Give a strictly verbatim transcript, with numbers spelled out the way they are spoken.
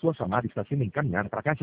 Suas chamadas está sendo encaminhada para a caixa